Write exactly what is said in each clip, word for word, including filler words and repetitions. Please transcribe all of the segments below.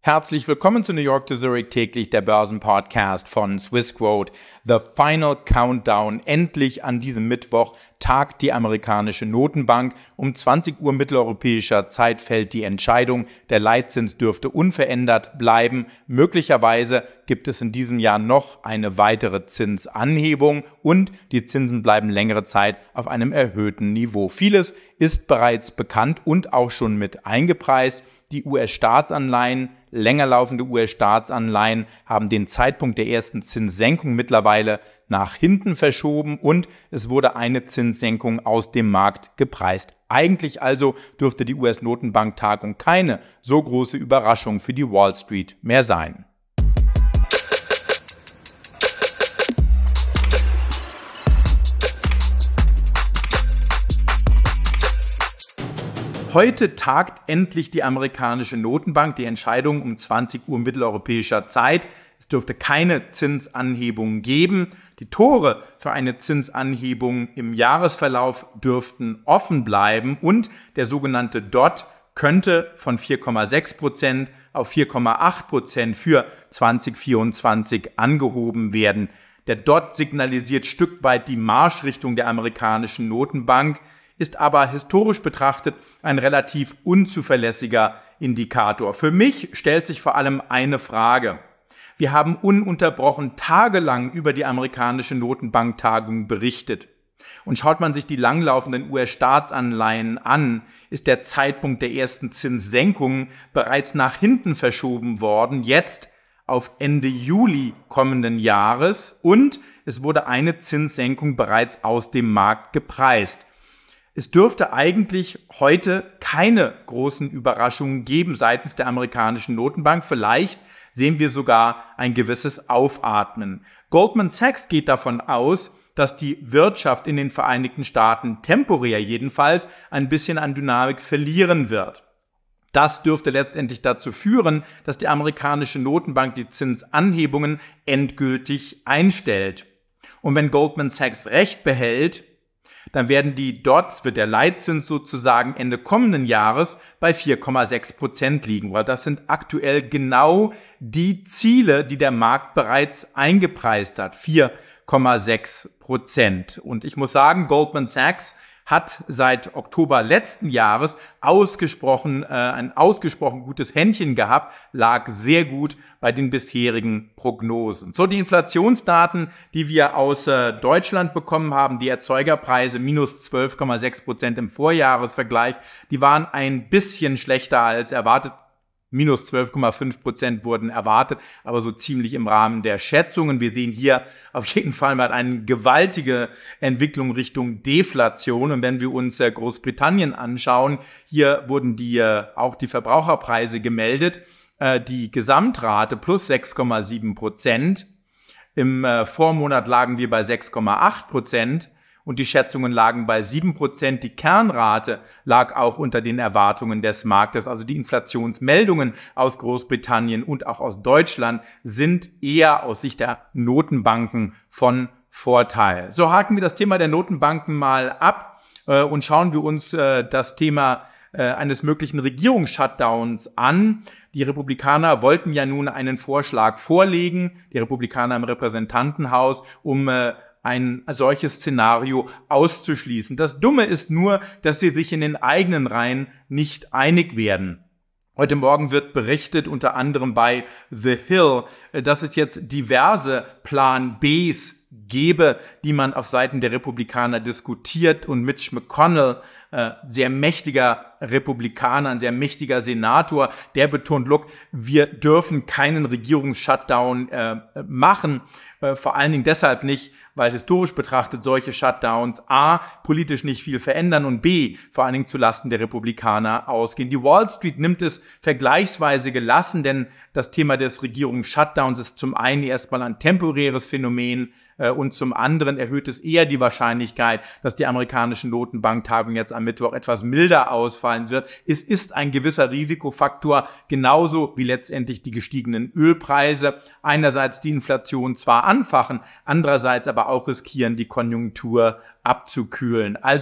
Herzlich willkommen zu New York to Zurich täglich, der Börsenpodcast von Swissquote. The Final Countdown. Endlich an diesem Mittwoch tagt die amerikanische Notenbank. Um zwanzig Uhr mitteleuropäischer Zeit fällt die Entscheidung. Der Leitzins dürfte unverändert bleiben. Möglicherweise gibt es in diesem Jahr noch eine weitere Zinsanhebung und die Zinsen bleiben längere Zeit auf einem erhöhten Niveau. Vieles ist bereits bekannt und auch schon mit eingepreist. Die U S-Staatsanleihen, länger laufende U S-Staatsanleihen haben den Zeitpunkt der ersten Zinssenkung mittlerweile nach hinten verschoben und es wurde eine Zinssenkung aus dem Markt gepreist. Eigentlich also dürfte die U S-Notenbank-Tagung keine so große Überraschung für die Wall Street mehr sein. Heute tagt endlich die amerikanische Notenbank, die Entscheidung um zwanzig Uhr mitteleuropäischer Zeit. Es dürfte keine Zinsanhebung geben. Die Tore für eine Zinsanhebung im Jahresverlauf dürften offen bleiben und der sogenannte Dot könnte von vier Komma sechs Prozent auf vier Komma acht Prozent für zwanzig vierundzwanzig angehoben werden. Der Dot signalisiert Stück weit die Marschrichtung der amerikanischen Notenbank, ist aber historisch betrachtet ein relativ unzuverlässiger Indikator. Für mich stellt sich vor allem eine Frage. Wir haben ununterbrochen tagelang über die amerikanische Notenbanktagung berichtet. Und schaut man sich die langlaufenden U S-Staatsanleihen an, ist der Zeitpunkt der ersten Zinssenkung bereits nach hinten verschoben worden, jetzt auf Ende Juli kommenden Jahres, und es wurde eine Zinssenkung bereits aus dem Markt gepreist. Es dürfte eigentlich heute keine großen Überraschungen geben seitens der amerikanischen Notenbank. Vielleicht sehen wir sogar ein gewisses Aufatmen. Goldman Sachs geht davon aus, dass die Wirtschaft in den Vereinigten Staaten temporär jedenfalls ein bisschen an Dynamik verlieren wird. Das dürfte letztendlich dazu führen, dass die amerikanische Notenbank die Zinsanhebungen endgültig einstellt. Und wenn Goldman Sachs recht behält, dann werden die Dots, wird der Leitzins sozusagen Ende kommenden Jahres bei vier Komma sechs Prozent liegen, weil das sind aktuell genau die Ziele, die der Markt bereits eingepreist hat, vier Komma sechs Prozent. Und ich muss sagen, Goldman Sachs hat seit Oktober letzten Jahres ausgesprochen äh, ein ausgesprochen gutes Händchen gehabt, lag sehr gut bei den bisherigen Prognosen. So, die Inflationsdaten, die wir aus äh, Deutschland bekommen haben, die Erzeugerpreise minus zwölf Komma sechs Prozent im Vorjahresvergleich, die waren ein bisschen schlechter als erwartet. Minus zwölf Komma fünf Prozent wurden erwartet, aber so ziemlich im Rahmen der Schätzungen. Wir sehen hier auf jeden Fall mal eine gewaltige Entwicklung Richtung Deflation. Und wenn wir uns Großbritannien anschauen, hier wurden die auch die Verbraucherpreise gemeldet. Die Gesamtrate plus sechs Komma sieben Prozent. Im Vormonat lagen wir bei sechs Komma acht Prozent. Und die Schätzungen lagen bei sieben Prozent. Die Kernrate lag auch unter den Erwartungen des Marktes. Also die Inflationsmeldungen aus Großbritannien und auch aus Deutschland sind eher aus Sicht der Notenbanken von Vorteil. So, haken wir das Thema der Notenbanken mal ab äh, und schauen wir uns äh, das Thema äh, eines möglichen Regierungsshutdowns an. Die Republikaner wollten ja nun einen Vorschlag vorlegen, die Republikaner im Repräsentantenhaus, um äh, ein solches Szenario auszuschließen. Das Dumme ist nur, dass sie sich in den eigenen Reihen nicht einig werden. Heute Morgen wird berichtet, unter anderem bei The Hill, dass es jetzt diverse Plan Bs gebe, die man auf Seiten der Republikaner diskutiert, und Mitch McConnell, äh, sehr mächtiger Republikaner, ein sehr mächtiger Senator, der betont, look, wir dürfen keinen Regierungsshutdown äh, machen, äh, vor allen Dingen deshalb nicht, weil historisch betrachtet solche Shutdowns a. politisch nicht viel verändern und b. vor allen Dingen zulasten der Republikaner ausgehen. Die Wall Street nimmt es vergleichsweise gelassen, denn das Thema des Regierungsshutdowns ist zum einen erstmal ein temporäres Phänomen, und zum anderen erhöht es eher die Wahrscheinlichkeit, dass die amerikanische Notenbanktagung jetzt am Mittwoch etwas milder ausfallen wird. Es ist ein gewisser Risikofaktor, genauso wie letztendlich die gestiegenen Ölpreise. Einerseits die Inflation zwar anfachen, andererseits aber auch riskieren, die Konjunktur abzukühlen. Also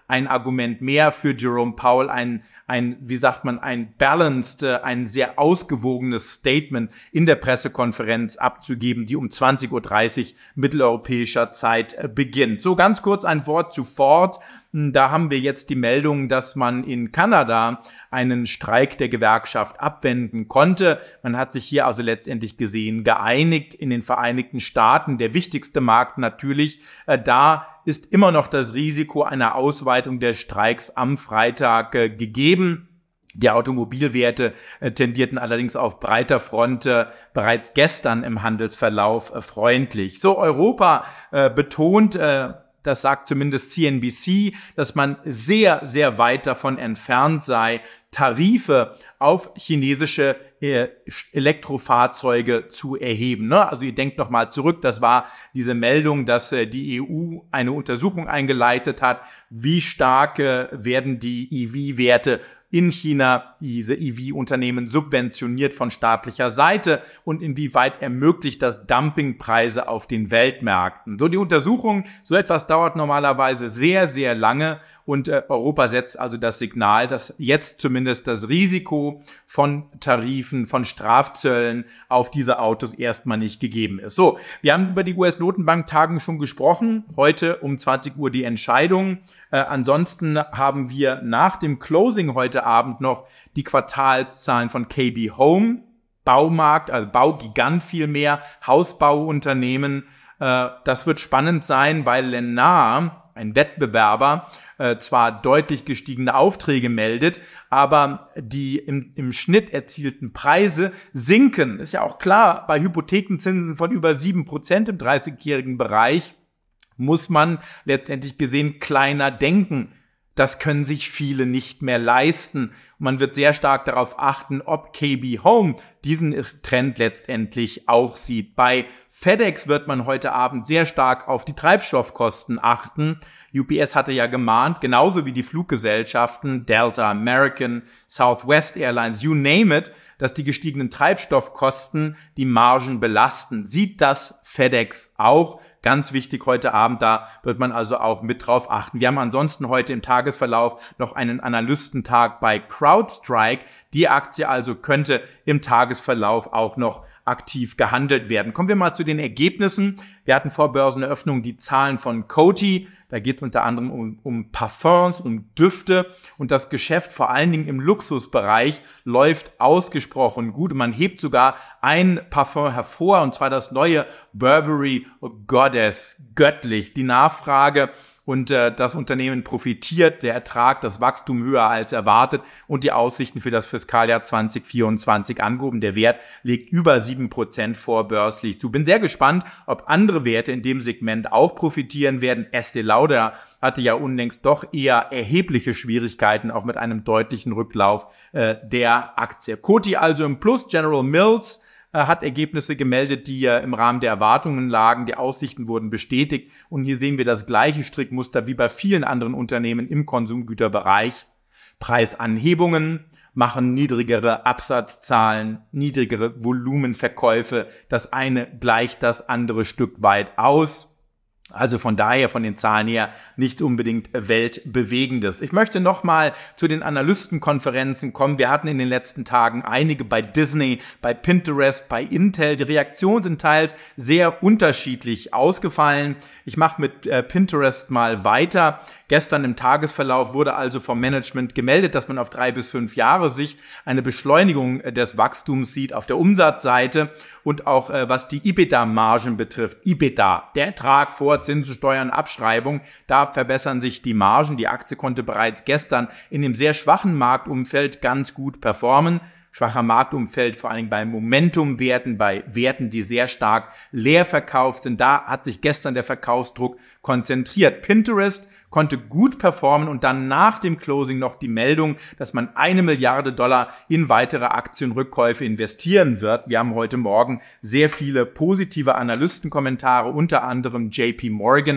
ein Argument mehr für Jerome Powell, ein, ein, wie sagt man, ein balanced, ein sehr ausgewogenes Statement in der Pressekonferenz abzugeben, die um zwanzig Uhr dreißig mitteleuropäischer Zeit beginnt. So ganz kurz ein Wort zu Ford. Da haben wir jetzt die Meldung, dass man in Kanada einen Streik der Gewerkschaft abwenden konnte. Man hat sich hier also letztendlich gesehen geeinigt. In den Vereinigten Staaten, der wichtigste Markt natürlich, äh, da ist immer noch das Risiko einer Ausweitung der Streiks am Freitag äh, gegeben. Die Automobilwerte äh, tendierten allerdings auf breiter Front äh, bereits gestern im Handelsverlauf äh, freundlich. So, Europa äh, betont, äh, das sagt zumindest C N B C, dass man sehr, sehr weit davon entfernt sei, Tarife auf chinesische äh, Elektrofahrzeuge zu erheben. Ne? Also ihr denkt noch mal zurück, das war diese Meldung, dass äh, die E U eine Untersuchung eingeleitet hat, wie stark äh, werden die E V-Werte in China, diese E V-Unternehmen subventioniert von staatlicher Seite und inwieweit ermöglicht das Dumpingpreise auf den Weltmärkten. So die Untersuchung, so etwas dauert normalerweise sehr, sehr lange und äh, Europa setzt also das Signal, dass jetzt zumindest das Risiko von Tarifen, von Strafzöllen auf diese Autos erstmal nicht gegeben ist. So, wir haben über die U S-Notenbank-Tagung schon gesprochen. Heute um zwanzig Uhr die Entscheidung. Äh, ansonsten haben wir nach dem Closing heute Abend noch die Quartalszahlen von K B Home, Baumarkt, also Baugigant vielmehr, Hausbauunternehmen. Äh, das wird spannend sein, weil Lennar, ein Wettbewerber, äh, zwar deutlich gestiegene Aufträge meldet, aber die im, im Schnitt erzielten Preise sinken. Ist ja auch klar, bei Hypothekenzinsen von über sieben Prozent im dreißigjährigen Bereich muss man letztendlich gesehen kleiner denken. Das können sich viele nicht mehr leisten. Man wird sehr stark darauf achten, ob K B Home diesen Trend letztendlich auch sieht. Bei FedEx wird man heute Abend sehr stark auf die Treibstoffkosten achten. U P S hatte ja gemahnt, genauso wie die Fluggesellschaften Delta, American, Southwest Airlines, you name it, dass die gestiegenen Treibstoffkosten die Margen belasten. Sieht das FedEx auch? Ganz wichtig heute Abend, da wird man also auch mit drauf achten. Wir haben ansonsten heute im Tagesverlauf noch einen Analystentag bei CrowdStrike. Die Aktie also könnte im Tagesverlauf auch noch aktiv gehandelt werden. Kommen wir mal zu den Ergebnissen. Wir hatten vor Börseneröffnung die Zahlen von Coty. Da geht es unter anderem um, um Parfums, um Düfte. Und das Geschäft vor allen Dingen im Luxusbereich läuft ausgesprochen gut. Und man hebt sogar ein Parfum hervor, und zwar das neue Burberry Goddess, göttlich. Die Nachfrage und äh, das Unternehmen profitiert, der Ertrag, das Wachstum höher als erwartet und die Aussichten für das Fiskaljahr zwanzig vierundzwanzig angehoben. Der Wert liegt über sieben Prozent vorbörslich zu. Bin sehr gespannt, ob andere Werte in dem Segment auch profitieren werden. Estée Lauder hatte ja unlängst doch eher erhebliche Schwierigkeiten, auch mit einem deutlichen Rücklauf äh, der Aktie. Coty also im Plus, General Mills hat Ergebnisse gemeldet, die ja im Rahmen der Erwartungen lagen. Die Aussichten wurden bestätigt. Und hier sehen wir das gleiche Strickmuster wie bei vielen anderen Unternehmen im Konsumgüterbereich. Preisanhebungen machen niedrigere Absatzzahlen, niedrigere Volumenverkäufe. Das eine gleicht das andere Stück weit aus. Also von daher, von den Zahlen her, nicht unbedingt weltbewegendes. Ich möchte nochmal zu den Analystenkonferenzen kommen. Wir hatten in den letzten Tagen einige bei Disney, bei Pinterest, bei Intel. Die Reaktionen sind teils sehr unterschiedlich ausgefallen. Ich mache mit äh, Pinterest mal weiter. Gestern im Tagesverlauf wurde also vom Management gemeldet, dass man auf drei bis fünf Jahre Sicht eine Beschleunigung des Wachstums sieht auf der Umsatzseite und auch äh, was die EBITDA-Margen betrifft. EBITDA, der Ertrag vor Zinsen, Steuern, Abschreibung, da verbessern sich die Margen. Die Aktie konnte bereits gestern in dem sehr schwachen Marktumfeld ganz gut performen. Schwacher Marktumfeld, vor allen Dingen bei Momentumwerten, bei Werten, die sehr stark leer verkauft sind. Da hat sich gestern der Verkaufsdruck konzentriert. Pinterest konnte gut performen und dann nach dem Closing noch die Meldung, dass man eine Milliarde Dollar in weitere Aktienrückkäufe investieren wird. Wir haben heute Morgen sehr viele positive Analystenkommentare, unter anderem J P Morgan.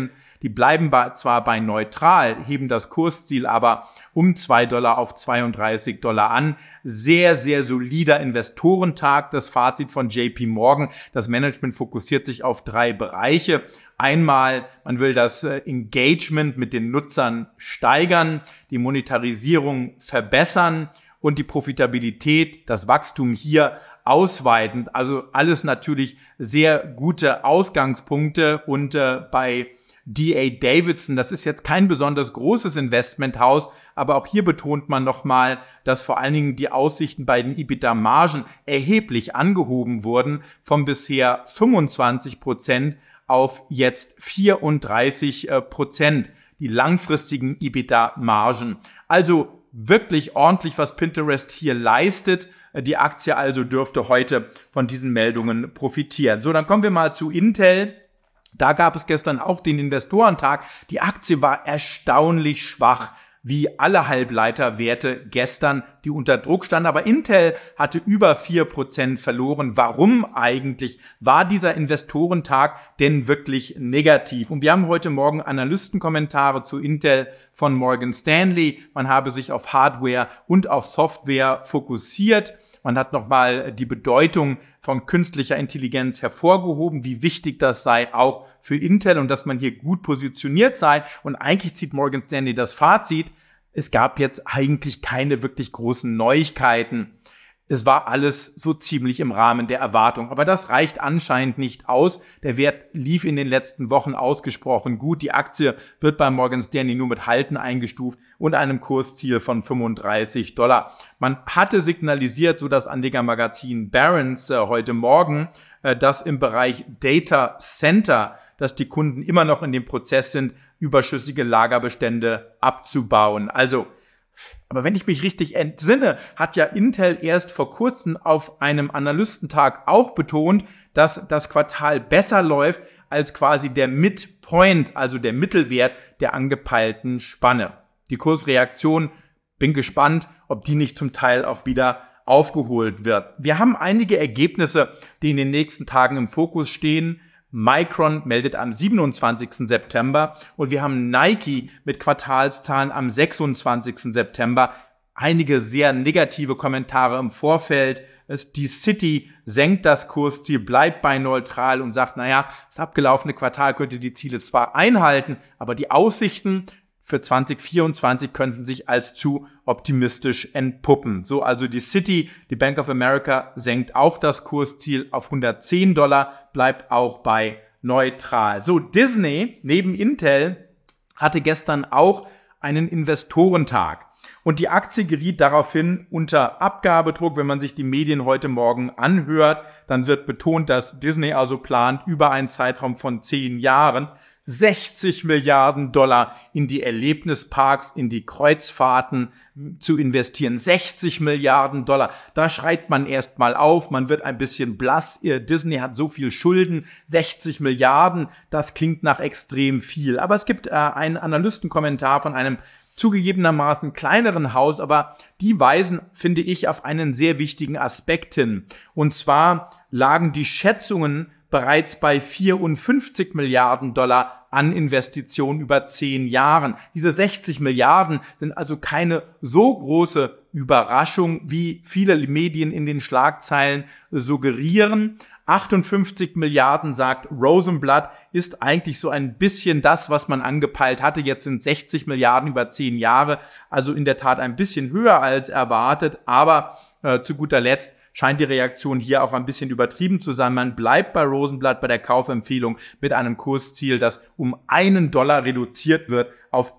Die bleiben bei, zwar bei neutral, heben das Kursziel aber um zwei Dollar auf zweiunddreißig Dollar an. Sehr, sehr solider Investorentag. Das Fazit von J P Morgan. Das Management fokussiert sich auf drei Bereiche. Einmal, man will das Engagement mit den Nutzern steigern, die Monetarisierung verbessern und die Profitabilität, das Wachstum hier ausweiten. Also alles natürlich sehr gute Ausgangspunkte und äh, bei D A Davidson, das ist jetzt kein besonders großes Investmenthaus, aber auch hier betont man nochmal, dass vor allen Dingen die Aussichten bei den EBITDA-Margen erheblich angehoben wurden, von bisher fünfundzwanzig Prozent auf jetzt vierunddreißig Prozent, die langfristigen EBITDA-Margen. Also wirklich ordentlich, was Pinterest hier leistet. Die Aktie also dürfte heute von diesen Meldungen profitieren. So, dann kommen wir mal zu Intel. Da gab es gestern auch den Investorentag. Die Aktie war erstaunlich schwach, wie alle Halbleiterwerte gestern, die unter Druck standen. Aber Intel hatte über vier Prozent verloren. Warum eigentlich war dieser Investorentag denn wirklich negativ? Und wir haben heute Morgen Analystenkommentare zu Intel von Morgan Stanley. Man habe sich auf Hardware und auf Software fokussiert. Man hat nochmal die Bedeutung von künstlicher Intelligenz hervorgehoben, wie wichtig das sei auch für Intel und dass man hier gut positioniert sei. Und eigentlich zieht Morgan Stanley das Fazit, es gab jetzt eigentlich keine wirklich großen Neuigkeiten. Es war alles so ziemlich im Rahmen der Erwartung. Aber das reicht anscheinend nicht aus. Der Wert lief in den letzten Wochen ausgesprochen gut. Die Aktie wird bei Morgan Stanley nur mit Halten eingestuft und einem Kursziel von fünfunddreißig Dollar. Man hatte signalisiert, so das Anlegermagazin Barron's äh, heute Morgen, äh, dass im Bereich Data Center, dass die Kunden immer noch in dem Prozess sind, überschüssige Lagerbestände abzubauen. Also, aber wenn ich mich richtig entsinne, hat ja Intel erst vor kurzem auf einem Analystentag auch betont, dass das Quartal besser läuft als quasi der Midpoint, also der Mittelwert der angepeilten Spanne. Die Kursreaktion, bin gespannt, ob die nicht zum Teil auch wieder aufgeholt wird. Wir haben einige Ergebnisse, die in den nächsten Tagen im Fokus stehen. Micron meldet am siebenundzwanzigsten September und wir haben Nike mit Quartalszahlen am sechsundzwanzigsten September. Einige sehr negative Kommentare im Vorfeld. Die Citi senkt das Kursziel, bleibt bei neutral und sagt, naja, das abgelaufene Quartal könnte die Ziele zwar einhalten, aber die Aussichten für zwanzig vierundzwanzig könnten sich als zu optimistisch entpuppen. So, also die Citi, die Bank of America, senkt auch das Kursziel auf hundertzehn Dollar, bleibt auch bei neutral. So, Disney neben Intel hatte gestern auch einen Investorentag. Und die Aktie geriet daraufhin unter Abgabedruck. Wenn man sich die Medien heute Morgen anhört, dann wird betont, dass Disney also plant, über einen Zeitraum von zehn Jahren sechzig Milliarden Dollar in die Erlebnisparks, in die Kreuzfahrten zu investieren. sechzig Milliarden Dollar. Da schreit man erst mal auf, man wird ein bisschen blass. Disney hat so viel Schulden, sechzig Milliarden, das klingt nach extrem viel. Aber es gibt äh, einen Analystenkommentar von einem zugegebenermaßen kleineren Haus, aber die weisen, finde ich, auf einen sehr wichtigen Aspekt hin. Und zwar lagen die Schätzungen bereits bei vierundfünfzig Milliarden Dollar an Investitionen über zehn Jahren. Diese sechzig Milliarden sind also keine so große Überraschung, wie viele Medien in den Schlagzeilen suggerieren. achtundfünfzig Milliarden, sagt Rosenblatt, ist eigentlich so ein bisschen das, was man angepeilt hatte. Jetzt sind sechzig Milliarden über zehn Jahre, also in der Tat ein bisschen höher als erwartet. Aber äh, zu guter Letzt scheint die Reaktion hier auch ein bisschen übertrieben zu sein. Man bleibt bei Rosenblatt bei der Kaufempfehlung mit einem Kursziel, das um einen Dollar reduziert wird auf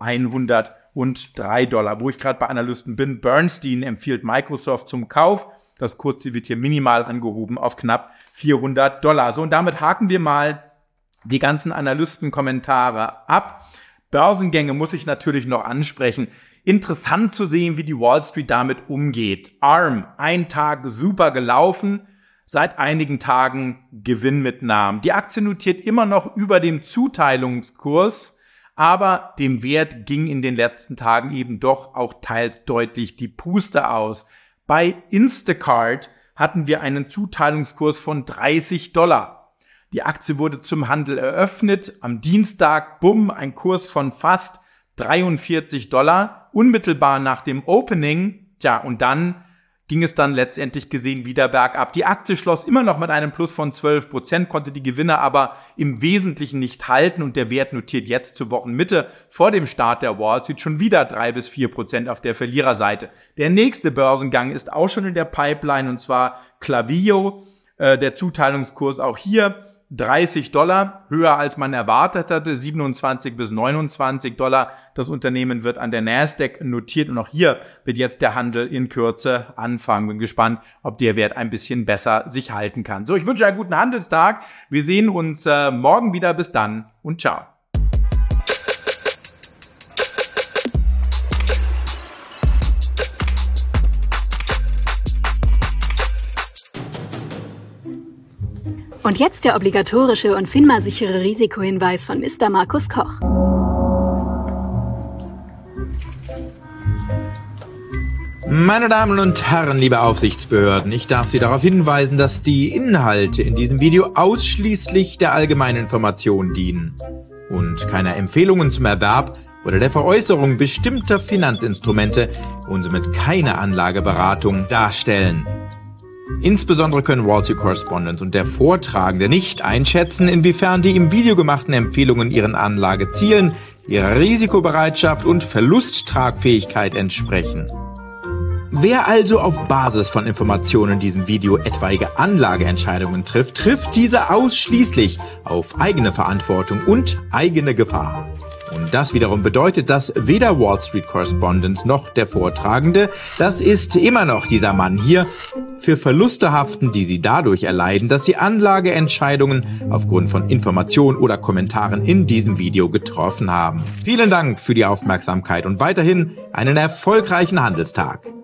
hundertdrei Dollar. Wo ich gerade bei Analysten bin, Bernstein empfiehlt Microsoft zum Kauf. Das Kursziel wird hier minimal angehoben auf knapp vierhundert Dollar. So, und damit haken wir mal die ganzen Analystenkommentare ab. Börsengänge muss ich natürlich noch ansprechen. Interessant zu sehen, wie die Wall Street damit umgeht. Arm, ein Tag super gelaufen, seit einigen Tagen Gewinnmitnahmen. Die Aktie notiert immer noch über dem Zuteilungskurs, aber dem Wert ging in den letzten Tagen eben doch auch teils deutlich die Puste aus. Bei Instacart hatten wir einen Zuteilungskurs von dreißig Dollar. Die Aktie wurde zum Handel eröffnet. Am Dienstag, bumm, ein Kurs von fast dreiundvierzig Dollar. Unmittelbar nach dem Opening, tja, und dann ging es dann letztendlich gesehen wieder bergab. Die Aktie schloss immer noch mit einem Plus von zwölf Prozent, konnte die Gewinne aber im Wesentlichen nicht halten und der Wert notiert jetzt zur Wochenmitte vor dem Start der Wall Street schon wieder drei bis vier Prozent auf der Verliererseite. Der nächste Börsengang ist auch schon in der Pipeline und zwar Klaviyo, äh, der Zuteilungskurs auch hier dreißig Dollar, höher als man erwartet hatte, siebenundzwanzig bis neunundzwanzig Dollar. Das Unternehmen wird an der Nasdaq notiert und auch hier wird jetzt der Handel in Kürze anfangen. Bin gespannt, ob der Wert ein bisschen besser sich halten kann. So, ich wünsche einen guten Handelstag. Wir sehen uns äh, morgen wieder. Bis dann und ciao. Und jetzt der obligatorische und FINMA-sichere Risikohinweis von Mister Markus Koch. Meine Damen und Herren, liebe Aufsichtsbehörden, ich darf Sie darauf hinweisen, dass die Inhalte in diesem Video ausschließlich der allgemeinen Information dienen und keiner Empfehlungen zum Erwerb oder der Veräußerung bestimmter Finanzinstrumente und somit keine Anlageberatung darstellen. Insbesondere können Wall Street Correspondent und der Vortragende nicht einschätzen, inwiefern die im Video gemachten Empfehlungen ihren Anlagezielen, ihrer Risikobereitschaft und Verlusttragfähigkeit entsprechen. Wer also auf Basis von Informationen in diesem Video etwaige Anlageentscheidungen trifft, trifft diese ausschließlich auf eigene Verantwortung und eigene Gefahr. Und das wiederum bedeutet, dass weder Wall Street Correspondent noch der Vortragende, das ist immer noch dieser Mann hier, für Verluste haften, die sie dadurch erleiden, dass sie Anlageentscheidungen aufgrund von Informationen oder Kommentaren in diesem Video getroffen haben. Vielen Dank für die Aufmerksamkeit und weiterhin einen erfolgreichen Handelstag.